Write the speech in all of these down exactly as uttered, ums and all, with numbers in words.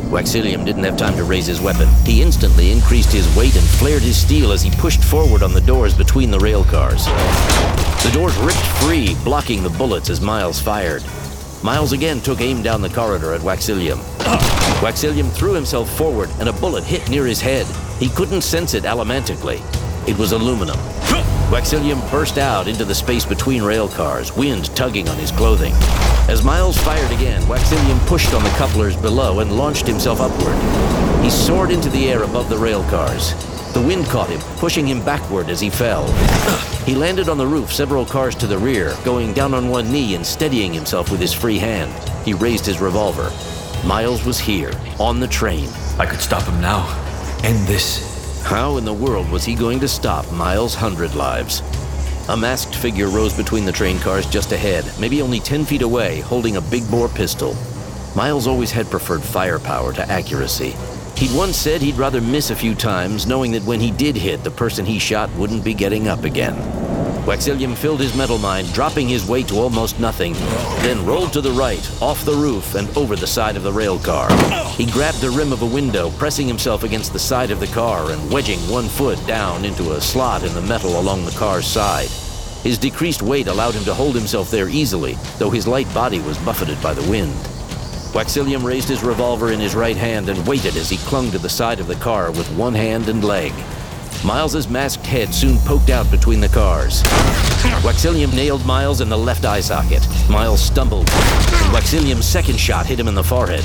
Waxillium didn't have time to raise his weapon. He instantly increased his weight and flared his steel as he pushed forward on the doors between the rail cars. The doors ripped free, blocking the bullets as Miles fired. Miles again took aim down the corridor at Waxillium. Waxillium threw himself forward and a bullet hit near his head. He couldn't sense it allomantically. It was aluminum. Waxillium burst out into the space between rail cars, wind tugging on his clothing. As Miles fired again, Waxillium pushed on the couplers below and launched himself upward. He soared into the air above the rail cars. The wind caught him, pushing him backward as he fell. He landed on the roof several cars to the rear, going down on one knee and steadying himself with his free hand. He raised his revolver. Miles was here, on the train. I could stop him now. End this. How in the world was he going to stop Miles' hundred lives? A masked figure rose between the train cars just ahead, maybe only ten feet away, holding a big-bore pistol. Miles always had preferred firepower to accuracy. He'd once said he'd rather miss a few times, knowing that when he did hit, the person he shot wouldn't be getting up again. Waxillium filled his metal mine, dropping his weight to almost nothing, then rolled to the right, off the roof, and over the side of the rail car. He grabbed the rim of a window, pressing himself against the side of the car and wedging one foot down into a slot in the metal along the car's side. His decreased weight allowed him to hold himself there easily, though his light body was buffeted by the wind. Waxillium raised his revolver in his right hand and waited as he clung to the side of the car with one hand and leg. Miles's masked head soon poked out between the cars. Waxillium nailed Miles in the left eye socket. Miles stumbled, and Waxillium's second shot hit him in the forehead.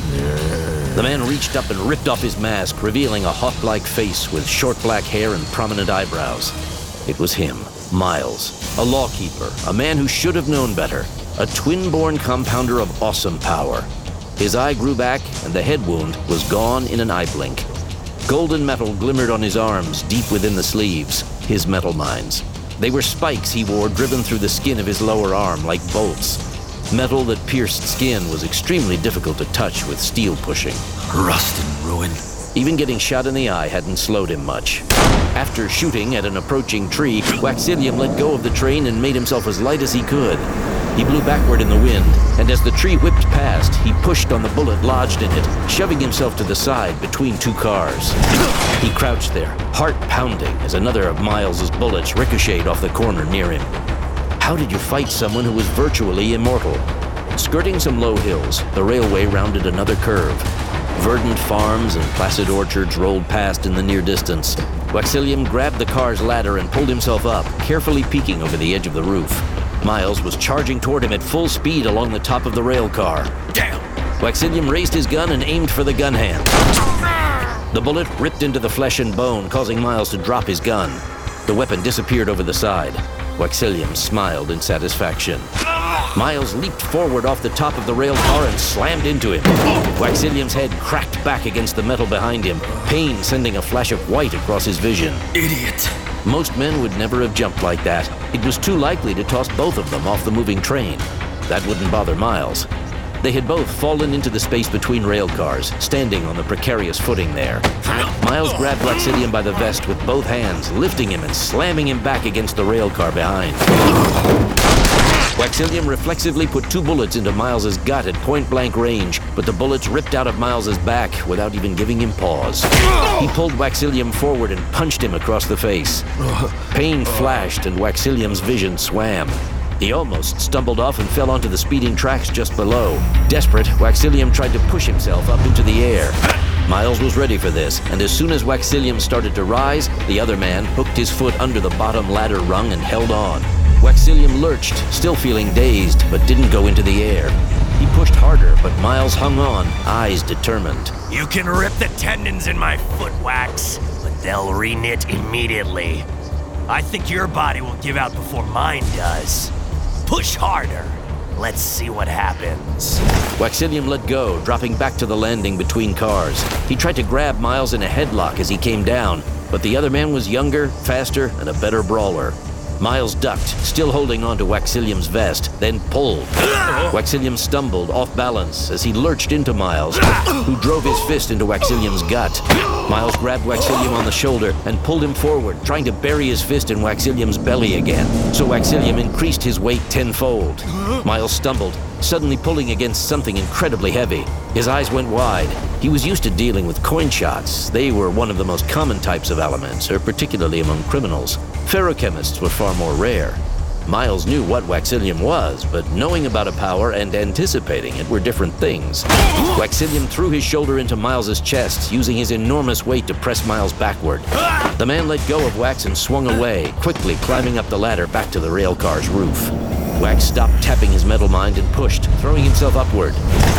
The man reached up and ripped off his mask, revealing a hawk-like face with short black hair and prominent eyebrows. It was him, Miles, a lawkeeper, a man who should have known better, a twin-born compounder of awesome power. His eye grew back, and the head wound was gone in an eye blink. Golden metal glimmered on his arms, deep within the sleeves, his metal mines. They were spikes he wore driven through the skin of his lower arm like bolts. Metal that pierced skin was extremely difficult to touch with steel pushing. Rust and ruin. Even getting shot in the eye hadn't slowed him much. After shooting at an approaching tree, Waxillium let go of the train and made himself as light as he could. He blew backward in the wind, and as the tree whipped past, he pushed on the bullet lodged in it, shoving himself to the side between two cars. He crouched there, heart pounding, as another of Miles's bullets ricocheted off the corner near him. How did you fight someone who was virtually immortal? Skirting some low hills, the railway rounded another curve. Verdant farms and placid orchards rolled past in the near distance. Waxillium grabbed the car's ladder and pulled himself up, carefully peeking over the edge of the roof. Miles was charging toward him at full speed along the top of the rail car. Damn! Waxillium raised his gun and aimed for the gun hand. The bullet ripped into the flesh and bone, causing Miles to drop his gun. The weapon disappeared over the side. Waxillium smiled in satisfaction. Miles leaped forward off the top of the rail car and slammed into him. Waxillium's head cracked back against the metal behind him, pain sending a flash of white across his vision. Idiot! Most men would never have jumped like that. It was too likely to toss both of them off the moving train. That wouldn't bother Miles. They had both fallen into the space between rail cars, standing on the precarious footing there. Miles grabbed Waxillium by the vest with both hands, lifting him and slamming him back against the rail car behind. Waxillium reflexively put two bullets into Miles's gut at point-blank range, but the bullets ripped out of Miles's back without even giving him pause. He pulled Waxillium forward and punched him across the face. Pain flashed and Waxillium's vision swam. He almost stumbled off and fell onto the speeding tracks just below. Desperate, Waxillium tried to push himself up into the air. Miles was ready for this, and as soon as Waxillium started to rise, the other man hooked his foot under the bottom ladder rung and held on. Waxillium lurched, still feeling dazed, but didn't go into the air. He pushed harder, but Miles hung on, eyes determined. You can rip the tendons in my foot, Wax, but they'll reknit immediately. I think your body will give out before mine does. Push harder. Let's see what happens. Waxillium let go, dropping back to the landing between cars. He tried to grab Miles in a headlock as he came down, but the other man was younger, faster, and a better brawler. Miles ducked, still holding on to Waxillium's vest, then pulled. Waxillium stumbled, off balance, as he lurched into Miles, who drove his fist into Waxillium's gut. Miles grabbed Waxillium on the shoulder and pulled him forward, trying to bury his fist in Waxillium's belly again. So Waxillium increased his weight tenfold. Miles stumbled, suddenly pulling against something incredibly heavy. His eyes went wide. He was used to dealing with coin shots. They were one of the most common types of elements, particularly among criminals. Ferrochemists were far more rare. Miles knew what Waxillium was, but knowing about a power and anticipating it were different things. Waxillium threw his shoulder into Miles's chest, using his enormous weight to press Miles backward. The man let go of Wax and swung away, quickly climbing up the ladder back to the railcar's roof. Wax stopped tapping his metal mind and pushed, throwing himself upward.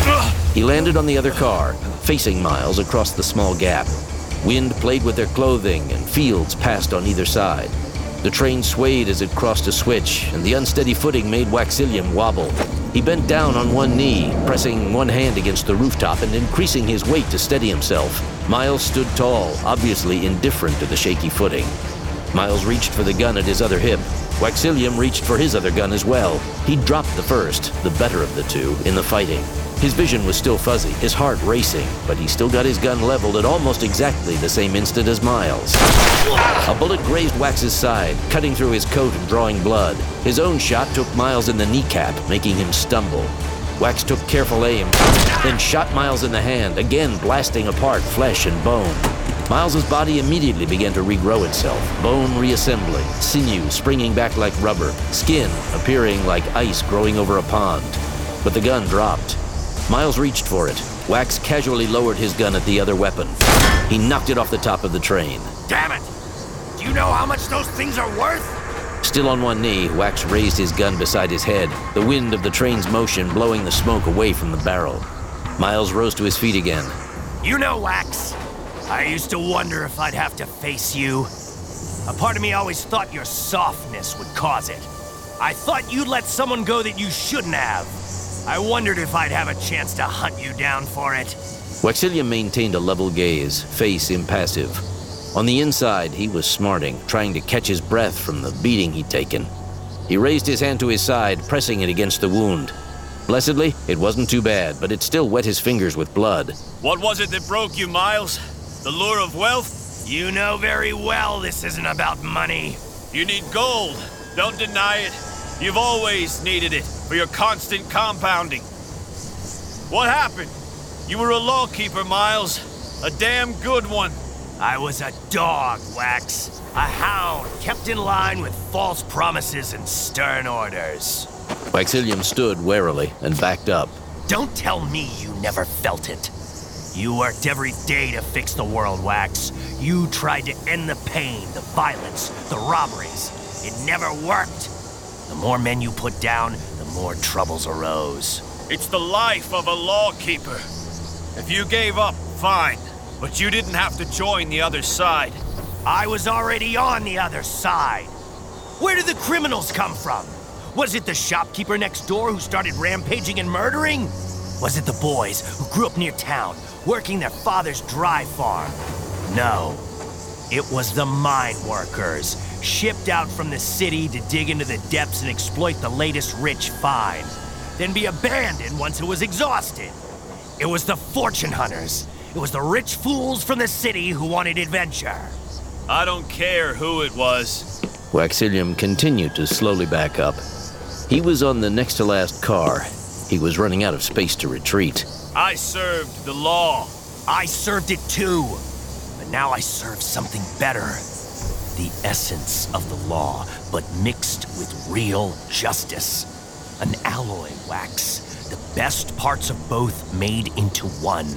He landed on the other car, facing Miles across the small gap. Wind played with their clothing, and fields passed on either side. The train swayed as it crossed a switch, and the unsteady footing made Waxillium wobble. He bent down on one knee, pressing one hand against the rooftop and increasing his weight to steady himself. Miles stood tall, obviously indifferent to the shaky footing. Miles reached for the gun at his other hip. Waxillium reached for his other gun as well. He dropped the first, the better of the two, in the fighting. His vision was still fuzzy, his heart racing, but he still got his gun leveled at almost exactly the same instant as Miles. A bullet grazed Wax's side, cutting through his coat and drawing blood. His own shot took Miles in the kneecap, making him stumble. Wax took careful aim, then shot Miles in the hand, again blasting apart flesh and bone. Miles's body immediately began to regrow itself, bone reassembling, sinew springing back like rubber, skin appearing like ice growing over a pond. But the gun dropped. Miles reached for it. Wax casually lowered his gun at the other weapon. He knocked it off the top of the train. Damn it! Do you know how much those things are worth? Still on one knee, Wax raised his gun beside his head, the wind of the train's motion blowing the smoke away from the barrel. Miles rose to his feet again. You know, Wax, I used to wonder if I'd have to face you. A part of me always thought your softness would cause it. I thought you'd let someone go that you shouldn't have. I wondered if I'd have a chance to hunt you down for it. Waxillium maintained a level gaze, face impassive. On the inside, he was smarting, trying to catch his breath from the beating he'd taken. He raised his hand to his side, pressing it against the wound. Blessedly, it wasn't too bad, but it still wet his fingers with blood. What was it that broke you, Miles? The lure of wealth? You know very well this isn't about money. You need gold. Don't deny it. You've always needed it for your constant compounding. What happened? You were a lawkeeper, Miles. A damn good one. I was a dog, Wax. A hound kept in line with false promises and stern orders. Waxillium stood warily and backed up. Don't tell me you never felt it. You worked every day to fix the world, Wax. You tried to end the pain, the violence, the robberies. It never worked. The more men you put down, the more troubles arose. It's the life of a lawkeeper. If you gave up, fine. But you didn't have to join the other side. I was already on the other side. Where did the criminals come from? Was it the shopkeeper next door who started rampaging and murdering? Was it the boys who grew up near town, working their father's dry farm? No. It was the mine workers, shipped out from the city to dig into the depths and exploit the latest rich find, then be abandoned once it was exhausted. It was the fortune hunters. It was the rich fools from the city who wanted adventure. I don't care who it was. Waxillium continued to slowly back up. He was on the next to last car. He was running out of space to retreat. I served the law. I served it too. But now I serve something better. The essence of the law, but mixed with real justice. An alloy, Wax. The best parts of both made into one.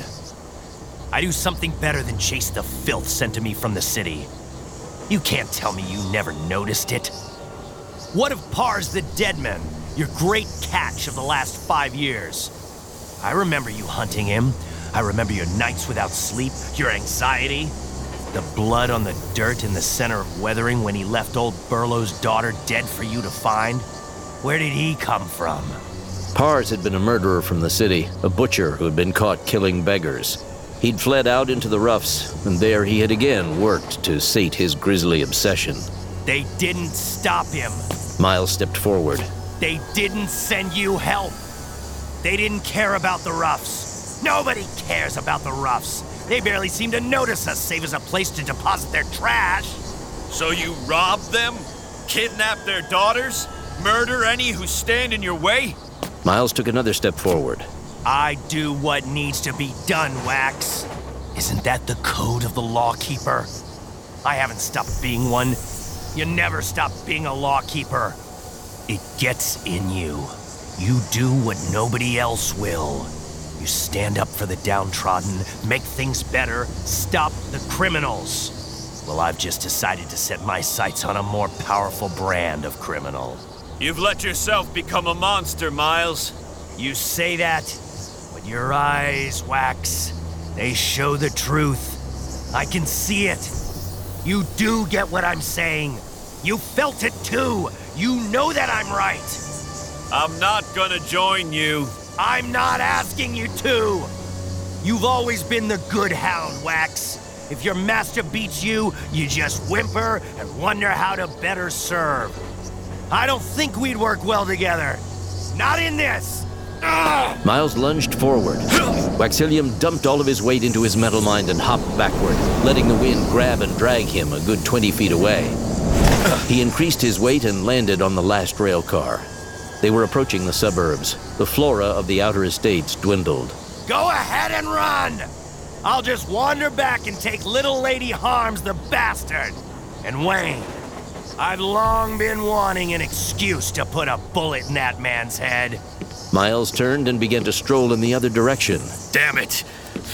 I do something better than chase the filth sent to me from the city. You can't tell me you never noticed it. What of Pars the Deadman, your great catch of the last five years? I remember you hunting him. I remember your nights without sleep, your anxiety. The blood on the dirt in the center of Weathering when he left old Burlow's daughter dead for you to find. Where did he come from? Pars had been a murderer from the city, a butcher who had been caught killing beggars. He'd fled out into the roughs, and there he had again worked to sate his grisly obsession. They didn't stop him. Miles stepped forward. They didn't send you help. They didn't care about the roughs. Nobody cares about the roughs. They barely seem to notice us, save as a place to deposit their trash. So you robbed them? Kidnap their daughters? Murder any who stand in your way? Miles took another step forward. I do what needs to be done, Wax. Isn't that the code of the Lawkeeper? I haven't stopped being one. You never stop being a Lawkeeper. It gets in you. You do what nobody else will. You stand up for the downtrodden, make things better, stop the criminals. Well, I've just decided to set my sights on a more powerful brand of criminal. You've let yourself become a monster, Miles. You say that, but your eyes, Wax, they show the truth. I can see it. You do get what I'm saying. You felt it too. You know that I'm right. I'm not gonna join you. I'm not asking you to. You've always been the good hound, Wax. If your master beats you, you just whimper and wonder how to better serve. I don't think we'd work well together. Not in this. Ugh! Miles lunged forward. Waxilium dumped all of his weight into his metal mind and hopped backward, letting the wind grab and drag him a good twenty feet away. He increased his weight and landed on the last rail car. They were approaching the suburbs. The flora of the outer estates dwindled. Go ahead and run! I'll just wander back and take little Lady Harms the bastard. And Wayne, I've long been wanting an excuse to put a bullet in that man's head. Miles turned and began to stroll in the other direction. Damn it.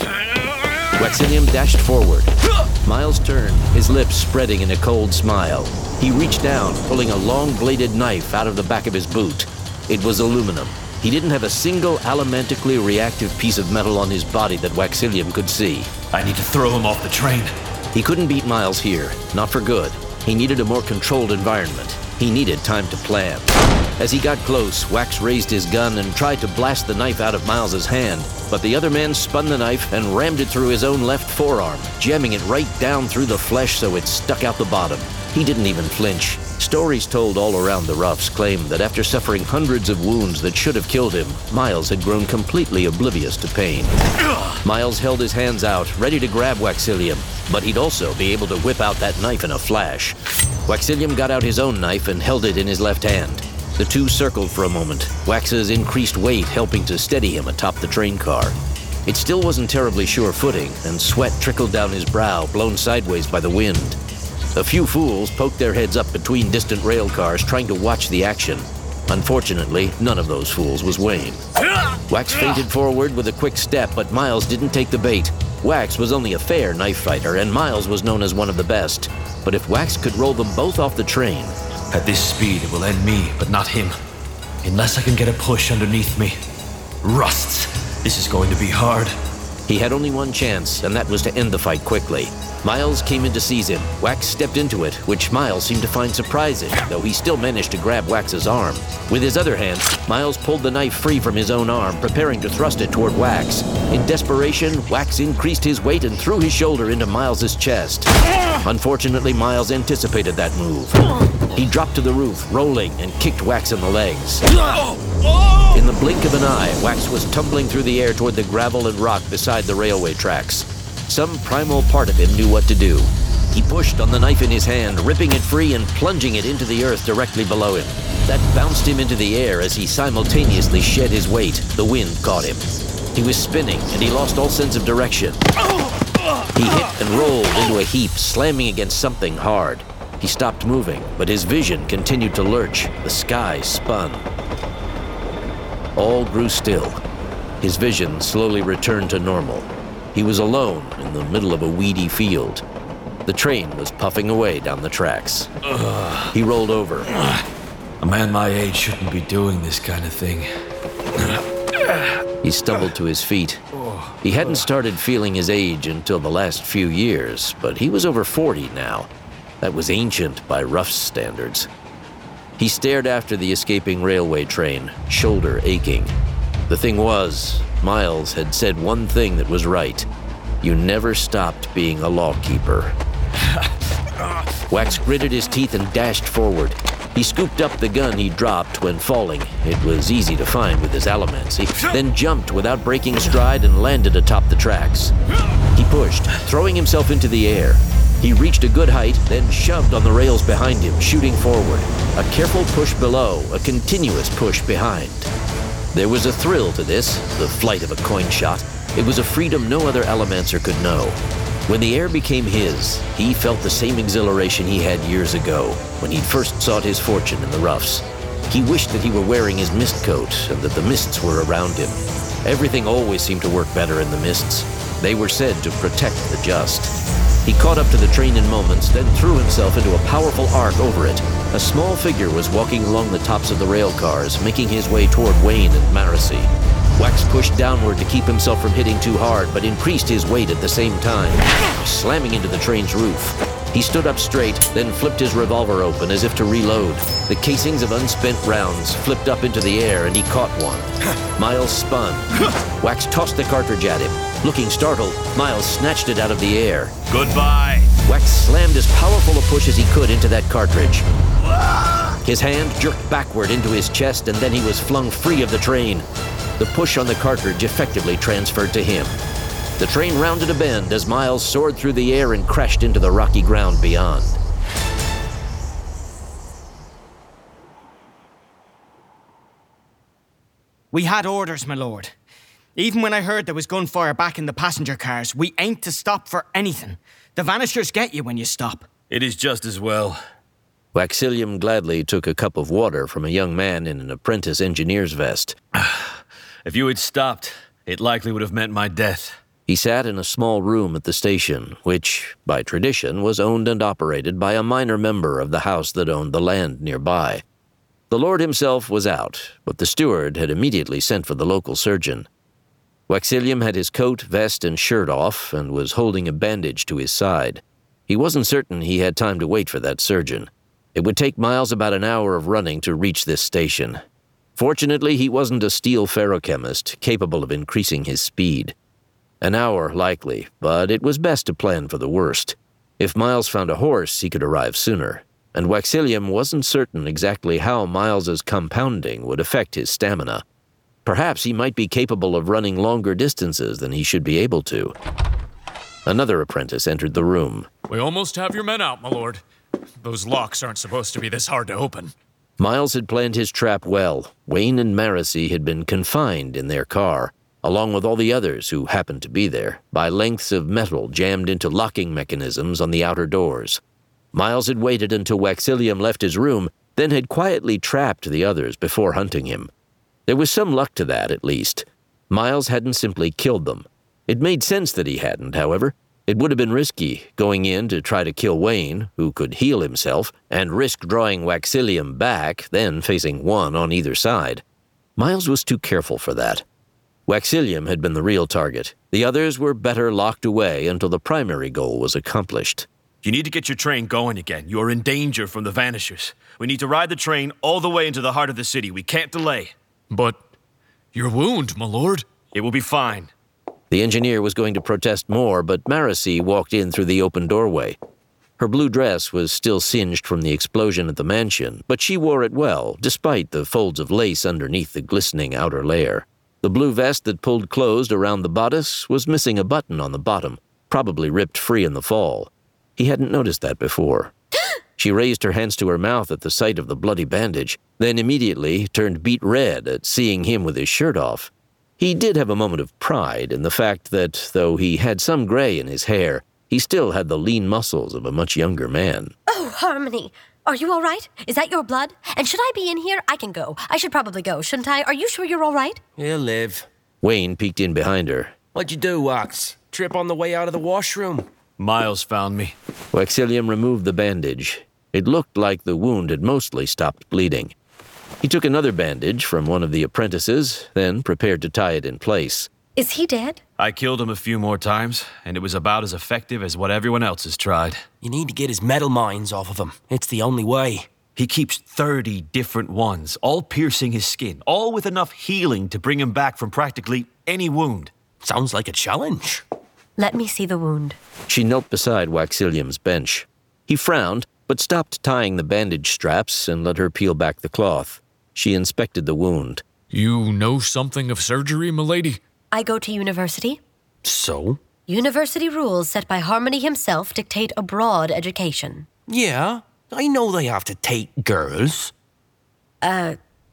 Waxilium dashed forward. Miles turned, his lips spreading in a cold smile. He reached down, pulling a long-bladed knife out of the back of his boot. It was aluminum. He didn't have a single allomantically reactive piece of metal on his body that Waxilium could see. I need to throw him off the train. He couldn't beat Miles here, not for good. He needed a more controlled environment. He needed time to plan. As he got close, Wax raised his gun and tried to blast the knife out of Miles's hand, but the other man spun the knife and rammed it through his own left forearm, jamming it right down through the flesh so it stuck out the bottom. He didn't even flinch. Stories told all around the roughs claim that after suffering hundreds of wounds that should have killed him, Miles had grown completely oblivious to pain. Miles held his hands out, ready to grab Waxilium, but he'd also be able to whip out that knife in a flash. Waxilium got out his own knife and held it in his left hand. The two circled for a moment, Wax's increased weight helping to steady him atop the train car. It still wasn't terribly sure footing, and sweat trickled down his brow, blown sideways by the wind. A few fools poked their heads up between distant rail cars, trying to watch the action. Unfortunately, none of those fools was Wayne. Wax fainted forward with a quick step, but Miles didn't take the bait. Wax was only a fair knife fighter, and Miles was known as one of the best. But if Wax could roll them both off the train... At this speed, it will end me, but not him. Unless I can get a push underneath me. Rusts. This is going to be hard. He had only one chance, and that was to end the fight quickly. Miles came in to seize him. Wax stepped into it, which Miles seemed to find surprising, though he still managed to grab Wax's arm. With his other hand, Miles pulled the knife free from his own arm, preparing to thrust it toward Wax. In desperation, Wax increased his weight and threw his shoulder into Miles's chest. Unfortunately, Miles anticipated that move. He dropped to the roof, rolling, and kicked Wax in the legs. In the blink of an eye, Wax was tumbling through the air toward the gravel and rock beside the railway tracks. Some primal part of him knew what to do. He pushed on the knife in his hand, ripping it free and plunging it into the earth directly below him. That bounced him into the air as he simultaneously shed his weight. The wind caught him. He was spinning, and he lost all sense of direction. He hit and rolled into a heap, slamming against something hard. He stopped moving, but his vision continued to lurch. The sky spun. All grew still. His vision slowly returned to normal. He was alone in the middle of a weedy field. The train was puffing away down the tracks. Ugh. He rolled over. A man my age shouldn't be doing this kind of thing. He stumbled to his feet. He hadn't started feeling his age until the last few years, but he was over forty now. That was ancient by rough standards. He stared after the escaping railway train, shoulder aching. The thing was, Miles had said one thing that was right. You never stopped being a lawkeeper. Wax gritted his teeth and dashed forward. He scooped up the gun he dropped when falling. It was easy to find with his allomancy. Then jumped without breaking stride and landed atop the tracks. He pushed, throwing himself into the air. He reached a good height, then shoved on the rails behind him, shooting forward. A careful push below, a continuous push behind. There was a thrill to this, the flight of a coin shot. It was a freedom no other Allomancer could know. When the air became his, he felt the same exhilaration he had years ago, when he'd first sought his fortune in the roughs. He wished that he were wearing his mist coat and that the mists were around him. Everything always seemed to work better in the mists. They were said to protect the just. He caught up to the train in moments, then threw himself into a powerful arc over it. A small figure was walking along the tops of the rail cars, making his way toward Wayne and Marasi. Wax pushed downward to keep himself from hitting too hard, but increased his weight at the same time, slamming into the train's roof. He stood up straight, then flipped his revolver open as if to reload. The casings of unspent rounds flipped up into the air, and he caught one. Miles spun. Wax tossed the cartridge at him. Looking startled, Miles snatched it out of the air. Goodbye. Wax slammed as powerful a push as he could into that cartridge. His hand jerked backward into his chest, and then he was flung free of the train. The push on the cartridge effectively transferred to him. The train rounded a bend as Miles soared through the air and crashed into the rocky ground beyond. We had orders, my lord. Even when I heard there was gunfire back in the passenger cars, we ain't to stop for anything. The Vanishers get you when you stop. It is just as well. Waxilium gladly took a cup of water from a young man in an apprentice engineer's vest. If you had stopped, it likely would have meant my death. He sat in a small room at the station, which, by tradition, was owned and operated by a minor member of the house that owned the land nearby. The lord himself was out, but the steward had immediately sent for the local surgeon. Waxilium had his coat, vest, and shirt off and was holding a bandage to his side. He wasn't certain he had time to wait for that surgeon. It would take Miles about an hour of running to reach this station. Fortunately, he wasn't a steel ferrochemist capable of increasing his speed. An hour, likely, but it was best to plan for the worst. If Miles found a horse, he could arrive sooner, and Waxilium wasn't certain exactly how Miles's compounding would affect his stamina. Perhaps he might be capable of running longer distances than he should be able to. Another apprentice entered the room. We almost have your men out, my lord. Those locks aren't supposed to be this hard to open. Miles had planned his trap well. Wayne and Marasi had been confined in their car, along with all the others who happened to be there, by lengths of metal jammed into locking mechanisms on the outer doors. Miles had waited until Waxilium left his room, then had quietly trapped the others before hunting him. There was some luck to that, at least. Miles hadn't simply killed them. It made sense that he hadn't, however. It would have been risky, going in to try to kill Wayne, who could heal himself, and risk drawing Waxilium back, then facing one on either side. Miles was too careful for that. Waxilium had been the real target. The others were better locked away until the primary goal was accomplished. You need to get your train going again. You are in danger from the Vanishers. We need to ride the train all the way into the heart of the city. We can't delay. But your wound, my lord. It will be fine. The engineer was going to protest more, but Marasi walked in through the open doorway. Her blue dress was still singed from the explosion at the mansion, but she wore it well, despite the folds of lace underneath the glistening outer layer. The blue vest that pulled closed around the bodice was missing a button on the bottom, probably ripped free in the fall. He hadn't noticed that before. She raised her hands to her mouth at the sight of the bloody bandage, then immediately turned beet red at seeing him with his shirt off. He did have a moment of pride in the fact that, though he had some gray in his hair, he still had the lean muscles of a much younger man. Oh, Harmony, are you all right? Is that your blood? And should I be in here? I can go. I should probably go, shouldn't I? Are you sure you're all right? He'll live. Wayne peeked in behind her. What'd you do, Wax? Trip on the way out of the washroom? Miles found me. Waxilium removed the bandage. It looked like the wound had mostly stopped bleeding. He took another bandage from one of the apprentices, then prepared to tie it in place. Is he dead? I killed him a few more times, and it was about as effective as what everyone else has tried. You need to get his metal mines off of him. It's the only way. He keeps thirty different ones, all piercing his skin, all with enough healing to bring him back from practically any wound. Sounds like a challenge. Let me see the wound. She knelt beside Waxilium's bench. He frowned, but stopped tying the bandage straps and let her peel back the cloth. She inspected the wound. You know something of surgery, milady? I go to university. So? University rules set by Harmony himself dictate a broad education. Yeah, I know they have to take girls. Uh,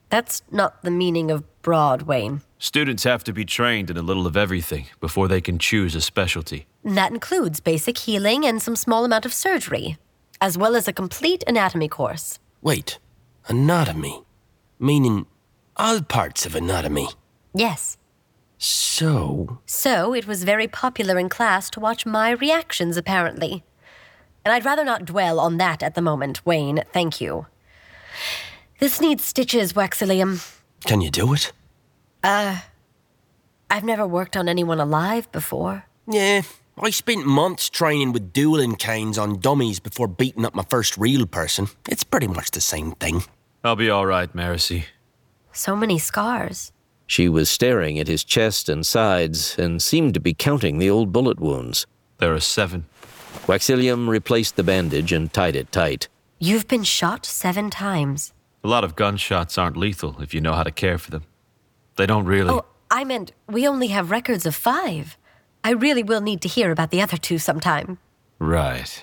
That's not the meaning of broad, Wayne. Students have to be trained in a little of everything before they can choose a specialty. And that includes basic healing and some small amount of surgery, as well as a complete anatomy course. Wait, anatomy? Meaning all parts of anatomy? Yes. So? So, it was very popular in class to watch my reactions, apparently. And I'd rather not dwell on that at the moment, Wayne, thank you. This needs stitches, Waxilium. Can you do it? Uh, I've never worked on anyone alive before. Yeah, I spent months training with dueling canes on dummies before beating up my first real person. It's pretty much the same thing. I'll be all right, Marcy. So many scars. She was staring at his chest and sides and seemed to be counting the old bullet wounds. There are seven. Waxilium replaced the bandage and tied it tight. You've been shot seven times. A lot of gunshots aren't lethal if you know how to care for them. They don't really... Oh, I meant we only have records of five. I really will need to hear about the other two sometime. Right.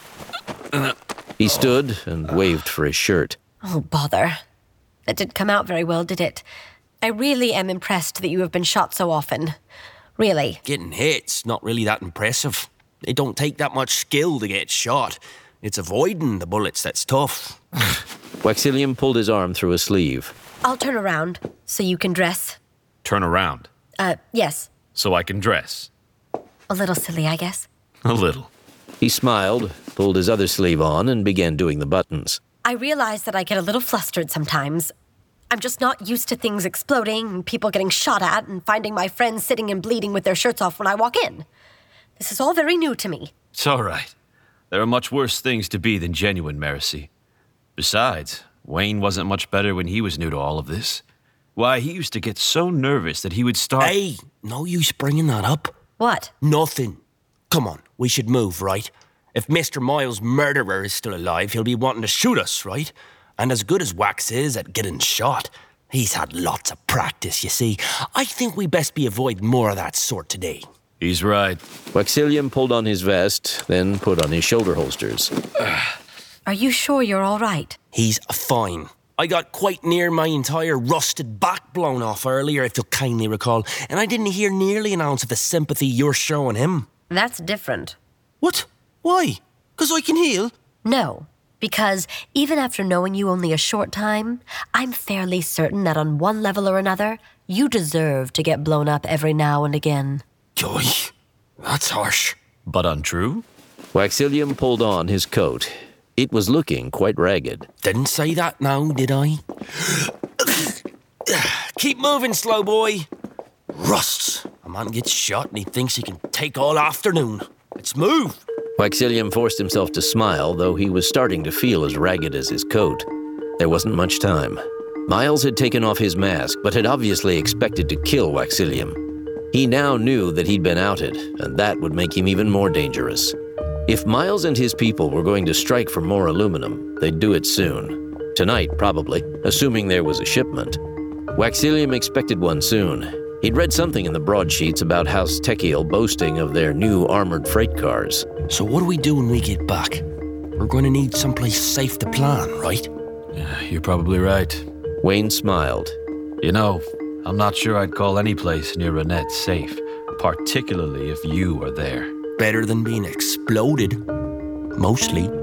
He stood and waved for his shirt. Oh, bother. That didn't come out very well, did it? I really am impressed that you have been shot so often. Really. Getting hit's not really that impressive. It don't take that much skill to get shot. It's avoiding the bullets that's tough. Waxilium pulled his arm through a sleeve. I'll turn around so you can dress. Turn around. Uh, yes. So I can dress. A little silly, I guess. A little. He smiled, pulled his other sleeve on, and began doing the buttons. I realize that I get a little flustered sometimes. I'm just not used to things exploding, and people getting shot at, and finding my friends sitting and bleeding with their shirts off when I walk in. This is all very new to me. It's all right. There are much worse things to be than genuine Marcy. Besides, Wayne wasn't much better when he was new to all of this. Why, he used to get so nervous that he would start... Hey, no use bringing that up. What? Nothing. Come on, we should move, right? If Mister Miles' murderer is still alive, he'll be wanting to shoot us, right? And as good as Wax is at getting shot, he's had lots of practice, you see. I think we best be avoiding more of that sort today. He's right. Waxilium pulled on his vest, then put on his shoulder holsters. Are you sure you're all right? He's fine. I got quite near my entire rusted back blown off earlier, if you'll kindly recall, and I didn't hear nearly an ounce of the sympathy you're showing him. That's different. What? Why? 'Cause I can heal? No, because even after knowing you only a short time, I'm fairly certain that on one level or another, you deserve to get blown up every now and again. Joy, that's harsh. But untrue? Waxilium pulled on his coat. It was looking quite ragged. Didn't say that now, did I? Keep moving, slow boy. Rusts. A man gets shot and he thinks he can take all afternoon. Let's move. Waxilium forced himself to smile, though he was starting to feel as ragged as his coat. There wasn't much time. Miles had taken off his mask, but had obviously expected to kill Waxilium. He now knew that he'd been outed, and that would make him even more dangerous. If Miles and his people were going to strike for more aluminum, they'd do it soon. Tonight, probably, assuming there was a shipment. Waxilium expected one soon. He'd read something in the broadsheets about House Techiel boasting of their new armored freight cars. So what do we do when we get back? We're going to need someplace safe to plan, right? Yeah, you're probably right. Wayne smiled. You know, I'm not sure I'd call any place near Renette safe, particularly if you are there. Better than being exploded. Mostly.